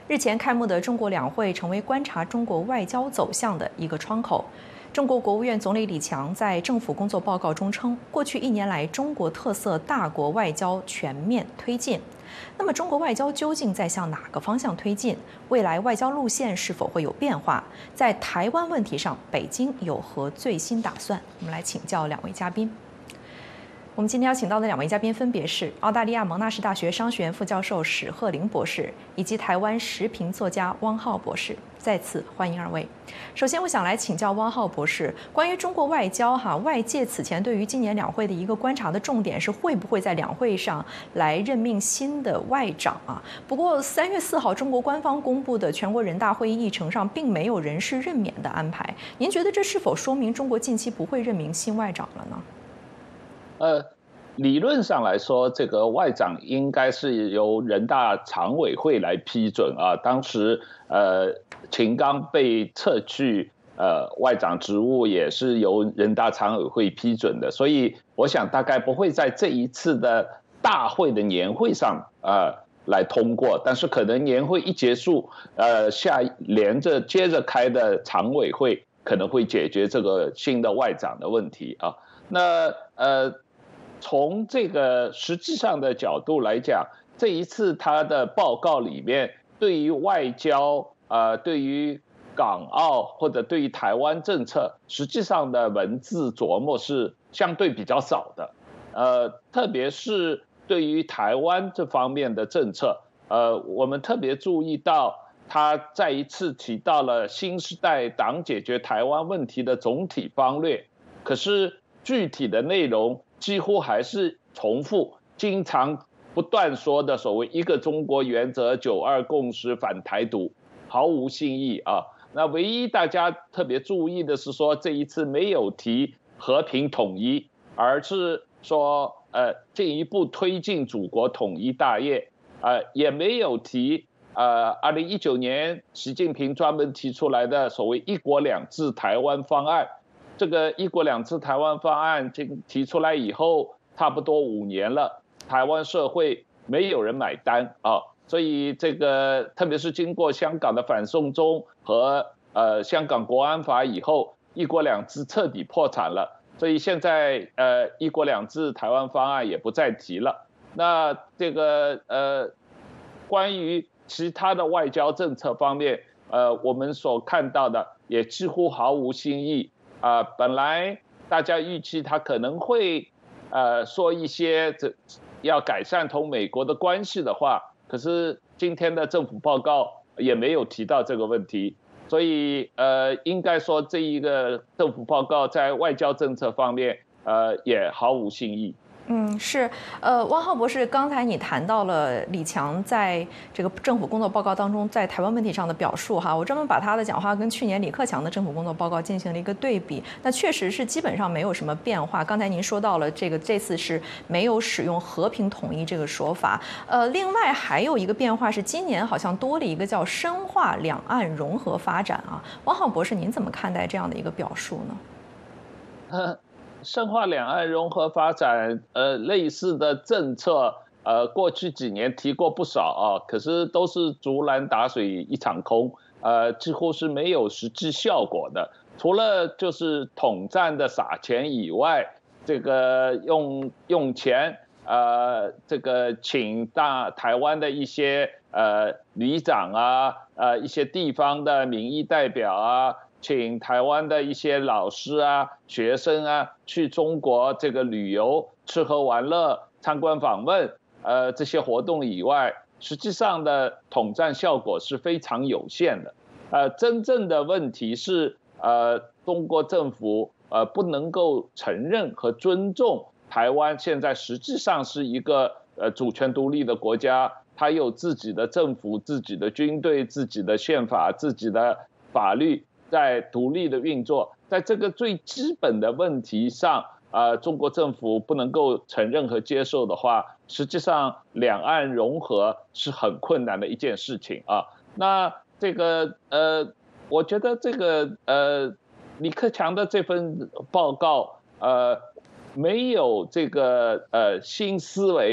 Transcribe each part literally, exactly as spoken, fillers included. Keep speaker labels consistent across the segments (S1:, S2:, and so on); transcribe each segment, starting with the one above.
S1: 日前开幕的中国两会成为观察中国外交走向的一个窗口。中国国务院总理李强在政府工作报告中称，过去一年来，中国特色大国外交全面推进。那么，中国外交究竟在向哪个方向推进？未来外交路线是否会有变化？在台湾问题上，北京有何最新打算？我们来请教两位嘉宾。我们今天邀请到的两位嘉宾分别是澳大利亚蒙纳士大学商学院副教授史鹤林博士，以及台湾时评作家汪浩博士。再次欢迎二位。首先，我想来请教汪浩博士，关于中国外交哈，外界此前对于今年两会的一个观察的重点是会不会在两会上来任命新的外长啊？不过三月四号中国官方公布的全国人大会议议程上并没有人事任免的安排，您觉得这是否说明中国近期不会任命新外长了呢？
S2: 呃，理论上来说，这个外长应该是由人大常委会来批准啊。当时呃，秦刚被撤去呃外长职务，也是由人大常委会批准的。所以我想大概不会在这一次的大会的年会上呃来通过，但是可能年会一结束，呃，下连着接着开的常委会可能会解决这个新的外长的问题啊。那呃。从这个实际上的角度来讲，这一次他的报告里面对于外交、呃，对于港澳或者对于台湾政策，实际上的文字琢磨是相对比较少的。呃，特别是对于台湾这方面的政策，呃，我们特别注意到他再一次提到了新时代党解决台湾问题的总体方略，可是具体的内容几乎还是重复，经常不断说的所谓一个中国原则、九二共识、反台独，毫无新意啊。那唯一大家特别注意的是说，这一次没有提和平统一，而是说呃进一步推进祖国统一大业，呃也没有提呃二零一九年习近平专门提出来的所谓一国两制台湾方案。这个一国两制台湾方案提出来以后，差不多五年了，台湾社会没有人买单啊，所以这个特别是经过香港的反送中和呃香港国安法以后，一国两制彻底破产了，所以现在呃一国两制台湾方案也不再提了。那这个呃关于其他的外交政策方面，呃我们所看到的也几乎毫无新意。啊、呃，本来大家预期他可能会，呃，说一些这要改善同美国的关系的话，可是今天的政府报告也没有提到这个问题，所以呃，应该说这一个政府报告在外交政策方面，呃，也毫无新意。
S1: 嗯，是，呃，汪浩博士，刚才你谈到了李强在这个政府工作报告当中在台湾问题上的表述哈，我专门把他的讲话跟去年李克强的政府工作报告进行了一个对比，那确实是基本上没有什么变化。刚才您说到了这个这次是没有使用和平统一这个说法，呃，另外还有一个变化是今年好像多了一个叫深化两岸融合发展啊，汪浩博士，您怎么看待这样的一个表述呢？
S2: 深化两岸融合发展，呃，类似的政策，呃，过去几年提过不少啊，可是都是竹篮打水一场空，呃，几乎是没有实际效果的。除了就是统战的撒钱以外，这个用用钱，呃，这个请大台湾的一些呃里长啊，呃，一些地方的民意代表啊。请台湾的一些老师啊、学生啊去中国这个旅游、吃喝玩乐、参观访问，呃，这些活动以外，实际上的统战效果是非常有限的。呃，真正的问题是，呃，中国政府呃不能够承认和尊重台湾现在实际上是一个呃主权独立的国家，它有自己的政府、自己的军队、自己的宪法、自己的法律。在独立的运作，在这个最基本的问题上，呃，中国政府不能够承认和接受的话，实际上两岸融合是很困难的一件事情啊。那这个呃，我觉得这个呃，李克强的这份报告，呃，没有这个呃新思维，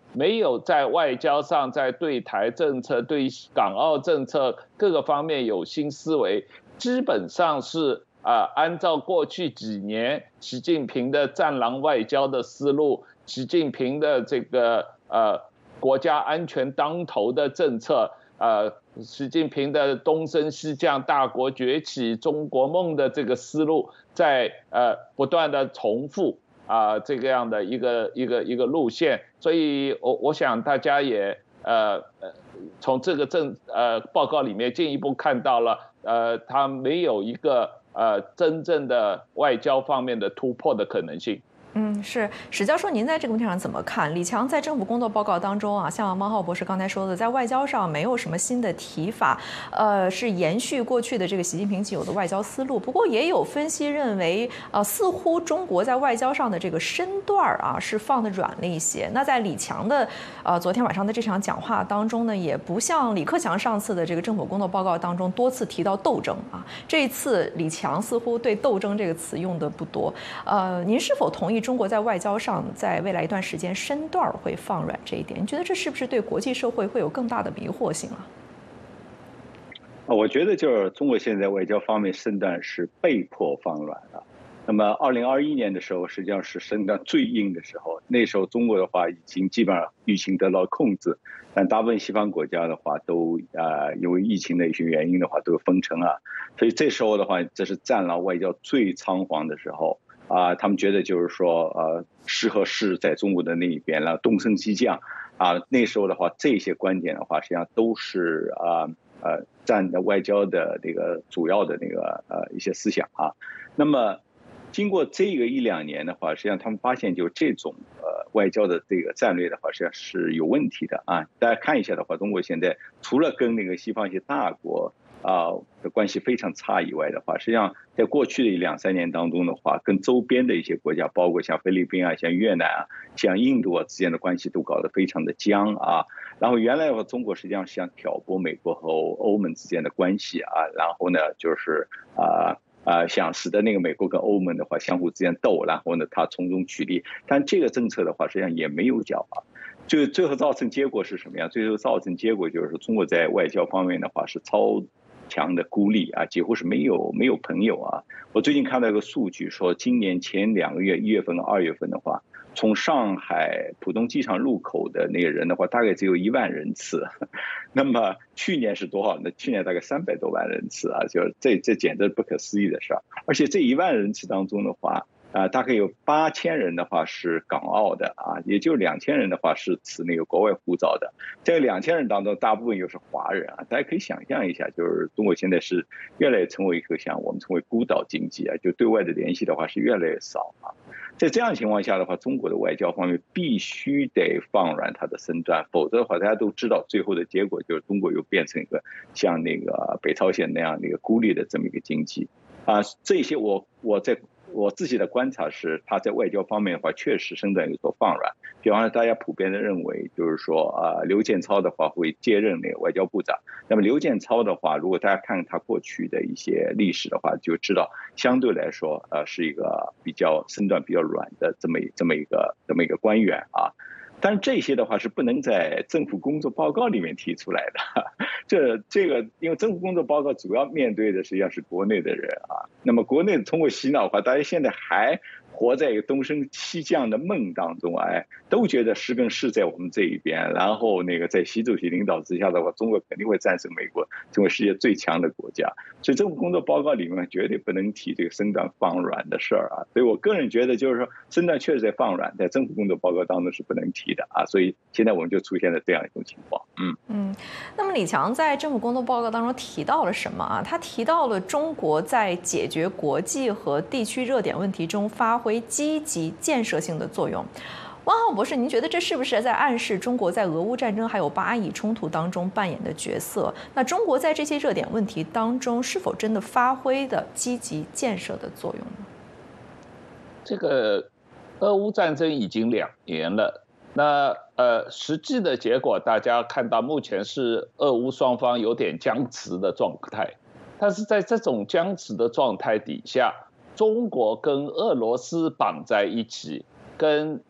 S2: 没有在外交上、在对台政策、对港澳政策各个方面有新思维，基本上是啊、呃，按照过去几年习近平的战狼外交的思路，习近平的这个呃国家安全当头的政策，呃，习近平的东升西降、大国崛起、中国梦的这个思路，在呃不断的重复。啊、呃，这个样的一个一个一个路线，所以我我想大家也呃呃从这个政呃报告里面进一步看到了，呃，他没有一个呃真正的外交方面的突破的可能性。
S1: 嗯，是史教授，您在这个问题上怎么看？李强在政府工作报告当中啊，像汪浩博士刚才说的，在外交上没有什么新的提法，呃，是延续过去的这个习近平既有的外交思路。不过也有分析认为，呃，似乎中国在外交上的这个身段啊是放的软了一些。那在李强的呃昨天晚上的这场讲话当中呢，也不像李克强上次的这个政府工作报告当中多次提到斗争啊，这一次李强似乎对斗争这个词用的不多。呃，您是否同意中国在外交上在未来一段时间身段会放软这一点？你觉得这是不是对国际社会会有更大的迷惑性啊？
S3: 我觉得就是中国现在外交方面身段是被迫放软了。那么二零二一年的时候，实际上是身段最硬的时候，那时候中国的话已经基本上疫情得到控制，但大部分西方国家的话都呃因为疫情的一些原因的话都封城啊，所以这时候的话，这是战狼外交最仓皇的时候。啊、呃，他们觉得就是说，呃，适和势在中国的那一边了，东升西降，啊、呃，那时候的话，这些观点的话，实际上都是啊呃，呃占的外交的这个主要的那个呃一些思想啊。那么，经过这个一两年的话，实际上他们发现，就这种呃外交的这个战略的话，实际上是有问题的啊。大家看一下的话，中国现在除了跟那个西方一些大国啊的关系非常差以外的话，实际上在过去的两三年当中的话，跟周边的一些国家，包括像菲律宾啊、像越南啊、像印度啊之间的关系都搞得非常的僵啊。然后原来的话，中国实际上是想挑拨美国和欧盟之间的关系啊，然后呢就是啊啊、呃、想使得那个美国跟欧盟的话相互之间斗，然后呢他从中取利。但这个政策的话，实际上也没有效啊。就最后造成结果是什么样？最后造成结果就是中国在外交方面的话是超强的孤立啊，几乎是没有没有朋友啊。我最近看到一个数据说，今年前两个月一月份和二月份的话，从上海浦东机场入口的那个人的话，大概只有一万人次。那么去年是多少呢？去年大概三百多万人次啊，就这这简直不可思议的事儿。而且这一万人次当中的话，啊、呃，大概有八千人的话是港澳的啊，也就两千人的话是持那个国外护照的。这两千人当中，大部分又是华人啊。大家可以想象一下，就是中国现在是越来越成为一个像我们称为孤岛经济啊，就对外的联系的话是越来越少啊。在这样情况下的话，中国的外交方面必须得放软它的身段，否则的话，大家都知道最后的结果就是中国又变成一个像那个北朝鲜那样的一个孤立的这么一个经济啊。这些我我在。我自己的观察是，他在外交方面的话，确实身段有所放软。比方说，大家普遍的认为，就是说，呃，刘建超的话会接任那个外交部长。那么，刘建超的话，如果大家看他过去的一些历史的话，就知道相对来说，呃，是一个比较身段比较软的这么这么一个这么一个官员啊。但是这些的话是不能在政府工作报告里面提出来的。这这个，因为政府工作报告主要面对的实际上是国内的人啊。那么国内通过洗脑的话，大家现在还活在一个东升西降的梦当中，哎，都觉得是跟是在我们这一边。然后那个在习主席领导之下的话，中国肯定会战胜美国，成为世界最强的国家。所以政府工作报告里面绝对不能提这个身段放软的事儿啊。所以我个人觉得，就是说身段确实在放软，在政府工作报告当中是不能提的啊。所以现在我们就出现了这样一种情况。嗯
S1: 嗯，那么李强在政府工作报告当中提到了什么啊？他提到了中国在解决国际和地区热点问题中发挥积极建设性的作用。汪浩博士，您觉得这是不是在暗示中国在俄乌战争还有巴以冲突当中扮演的角色？那中国在这些热点问题当中是否真的发挥的积极建设的作用呢？
S2: 这个俄乌战争已经两年了，那呃实际的结果大家看到，目前是俄乌双方有点僵持的状态，但是在这种僵持的状态底下，中国跟俄罗斯绑在一起，跟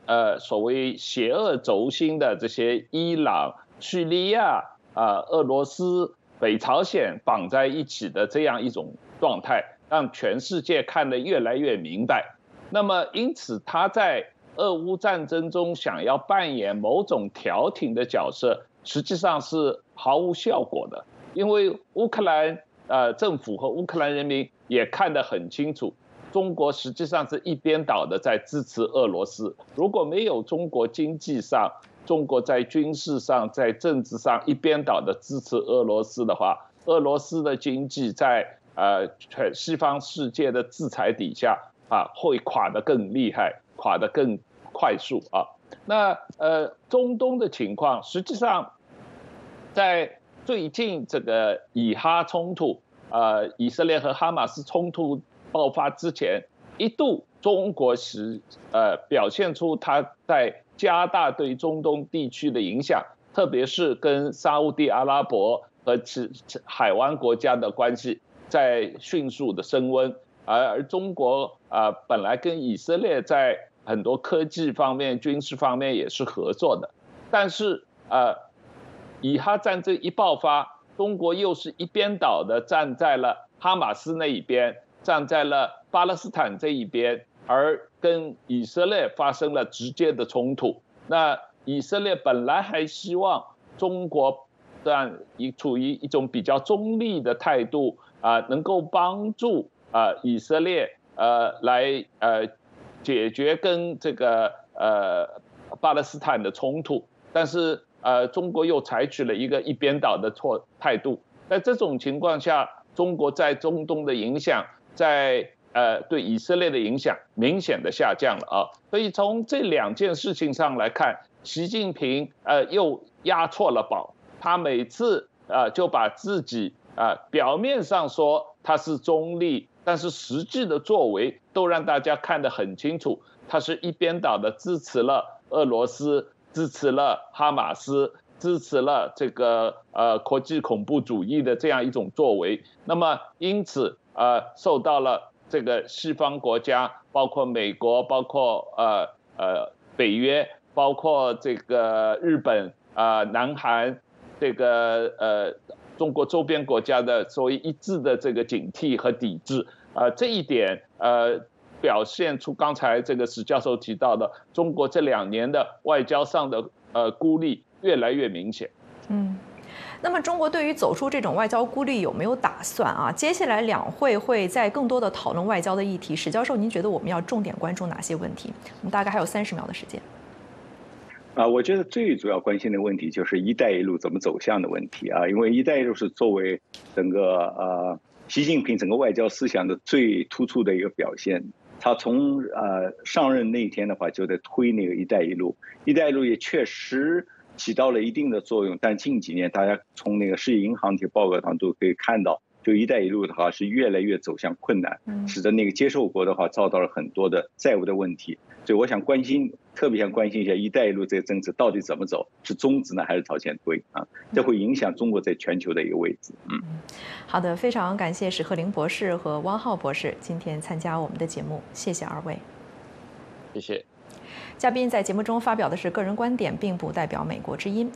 S2: 呃所谓邪恶轴心的这些伊朗、叙利亚啊、俄罗斯、北朝鲜绑在一起的这样一种状态，让全世界看得越来越明白。那么，因此他在俄乌战争中想要扮演某种调停的角色，实际上是毫无效果的，因为乌克兰呃政府和乌克兰人民也看得很清楚，中国实际上是一边倒的在支持俄罗斯。如果没有中国经济上、中国在军事上、在政治上一边倒的支持俄罗斯的话，俄罗斯的经济在呃全西方世界的制裁底下啊，会垮得更厉害，垮得更快速啊。那呃，中东的情况，实际上在最近这个以哈冲突，呃，以色列和哈马斯冲突爆发之前，一度中国是呃表现出它在加大对中东地区的影响，特别是跟沙烏地阿拉伯和其海湾国家的关系在迅速的升温，而而中国啊、呃、本来跟以色列在很多科技方面、军事方面也是合作的，但是呃，以哈战争一爆发，中国又是一边倒的站在了哈马斯那一边，站在了巴勒斯坦这一边，而跟以色列发生了直接的冲突。那以色列本来还希望中国但处于一种比较中立的态度啊、呃，能够帮助啊、呃、以色列呃来呃。解决跟这个呃巴勒斯坦的冲突，但是呃中国又采取了一个一边倒的错态度。在这种情况下，中国在中东的影响，在呃对以色列的影响明显的下降了啊。所以从这两件事情上来看，习近平呃又押错了宝。他每次呃就把自己啊、呃、表面上说他是中立，但是实际的作为都让大家看得很清楚，他是一边倒的支持了俄罗斯，支持了哈马斯，支持了这个呃国际恐怖主义的这样一种作为。那么因此呃受到了这个西方国家，包括美国，包括呃呃北约，包括这个日本啊、呃、南韩，这个呃中国周边国家的所谓一致的这个警惕和抵制。呃，这一点呃表现出刚才这个史教授提到的，中国这两年的外交上的呃孤立越来越明显。
S1: 嗯，那么中国对于走出这种外交孤立有没有打算啊？接下来两会会在更多的讨论外交的议题，史教授，您觉得我们要重点关注哪些问题？我们大概还有三十秒的时间。
S3: 啊，我觉得最主要关心的问题就是“一带一路”怎么走向的问题啊，因为“一带一路”是作为整个呃习近平整个外交思想的最突出的一个表现。他从呃上任那一天的话，就在推那个“一带一路”，“一带一路”也确实起到了一定的作用。但近几年，大家从那个世界银行这些报告上都可以看到，就“一带一路”的话是越来越走向困难，使得那个接受国的话遭到了很多的债务的问题。所以我想关心，特别想关心一下“一带一路”这个政策到底怎么走，是终止呢，还是朝前推啊？这会影响中国在全球的一个位置。嗯，
S1: 好的，非常感谢史鹤林博士和汪浩博士今天参加我们的节目，谢谢二位。
S2: 谢谢。
S1: 嘉宾在节目中发表的是个人观点，并不代表美国之音。